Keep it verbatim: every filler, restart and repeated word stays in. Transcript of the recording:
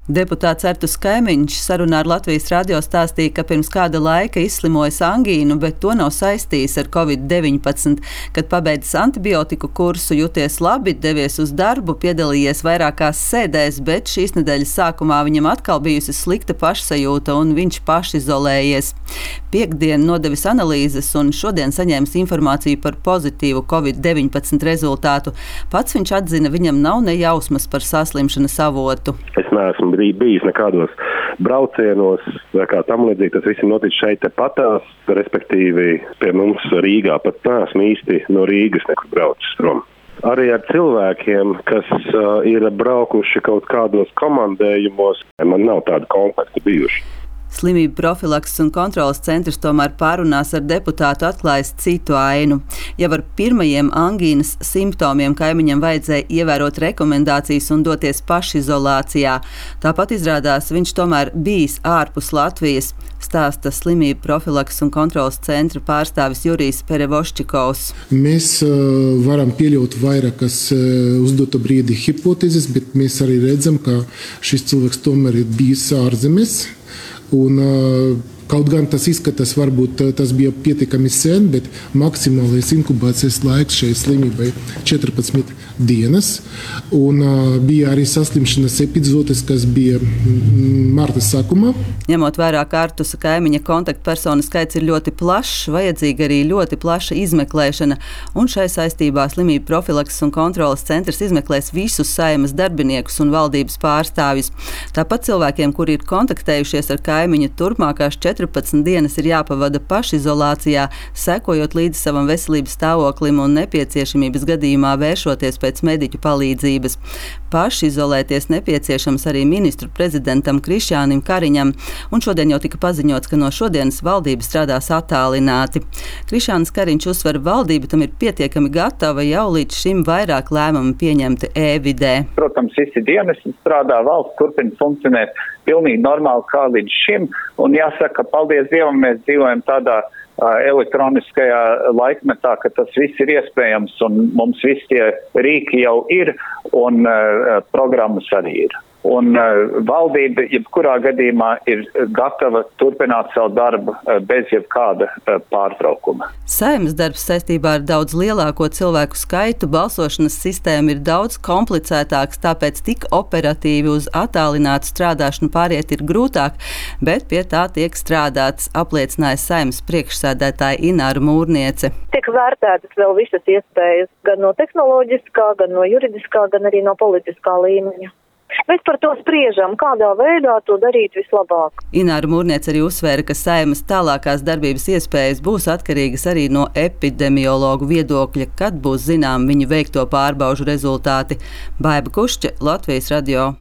Deputāts Arturs Kaimiņš sarunā ar Latvijas radio stāstīja, ka pirms kāda laika izslimojis angīnu, bet to nav saistījis ar covid deviņpadsmit. Kad pabeidzis antibiotiku kursu, jūties labi, devies uz darbu, piedalījies vairākās sēdēs, bet šīs nedēļas sākumā viņam atkal bijusi slikta pašsajūta un viņš pašizolējies. Piektdien nodevis analīzes un šodien saņēmis informāciju par pozitīvu covid deviņpadsmit rezultātu. Pats viņš atzina, viņam nav ne jausmas par saslimšanas avotu. Es neesmu bijis nekādos braucienos vai kā tam līdzīgi. Tas viss ir noticis šeit tepatās, respektīvi pie mums Rīgā. Pat neesmu īsti no Rīgas nekur braucis prom. Arī ar cilvēkiem, kas uh, ir braukuši kaut kādos komandējumos, man nav tādu kontaktu bijuši. Slimību profilakses un kontroles centrs tomēr pārunās ar deputātu atklājis citu ainu. Jau ar pirmajiem angīnas simptomiem Kaimiņam vajadzēja ievērot rekomendācijas un doties pašizolācijā. Tāpat izrādās, viņš tomēr bijis ārpus Latvijas, stāsta slimību profilakses un kontroles centra pārstāvis Jurijs Perevoščikovs. Mēs uh, varam pieļaut vairākas uh, uz doto brīdi hipotēzes, bet mēs arī redzam, ka šis cilvēks tomēr ir bijis ārzemēs. Un, kaut gan tas izskatās, varbūt tas bija pietiekami sen, bet maksimālais inkubācijas laiks šai slimībai četrpadsmit dienas. Un bija arī saslimšanas epizodes, kas bija marta sākumā. Ņemot vērā, ka Artusa Kaimiņa kontaktpersonu skaits ir ļoti plašs, vajadzīga arī ļoti plaša izmeklēšana. Un šai saistībā slimību profilakses un kontroles centrs izmeklēs visus Saeimas darbiniekus un valdības pārstāvjus. Tāpat cilvēkiem, kuri ir kontaktējušies ar Kaimiņu, turpmākās četrpadsmit dienas ir jāpavada pašizolācijā, sekojot līdzi savam veselības stāvoklim un nepieciešamības gadījumā vēršoties pēc mediķu palīdzības. Pašizolēties nepieciešams arī ministru prezidentam Krišjānim Kariņam, un šodien jau tika paziņots, ka no šodienas valdība strādās attālināti. Krišjānis Kariņš uzsver, valdība tam ir pietiekami gatava, jau līdz šim vairāk lēmumu pieņemti e-vidē. Protams, visi dienesti strādā, valsts turpina funkcionēt pilnīgi normāli kā līdz šim, un jāsaka, paldies Dievam, mēs dzīvojam tādā uh, elektroniskajā laikmetā, ka tas viss ir iespējams, un mums visi tie rīki jau ir, un uh, programmas arī ir. Un uh, valdība jebkurā gadījumā ir gatava turpināt savu darbu uh, bez jebkāda uh, pārtraukuma. Saeimas darbs saistībā ar daudz lielāko cilvēku skaitu, balsošanas sistēma ir daudz komplicētāks, tāpēc tik operatīvi uz attālinātu strādāšanu pāriet ir grūtāk, bet pie tā tiek strādāts, apliecināja Saeimas priekšsēdētāja Ināra Mūrniece. Tiek vērtētas vēl visas iespējas, gan no tehnoloģiskā, gan no juridiskā, gan arī no politiskā līmeņa. Mēs par to spriežam, kādā veidā to darīt vislabāk. Ināra Mūrniece arī uzsvēra, ka Saeimas tālākās darbības iespējas būs atkarīgas arī no epidemiologu viedokļa, kad būs zinām viņu veikto pārbaužu rezultāti. Baiba Kušķe, Latvijas radio.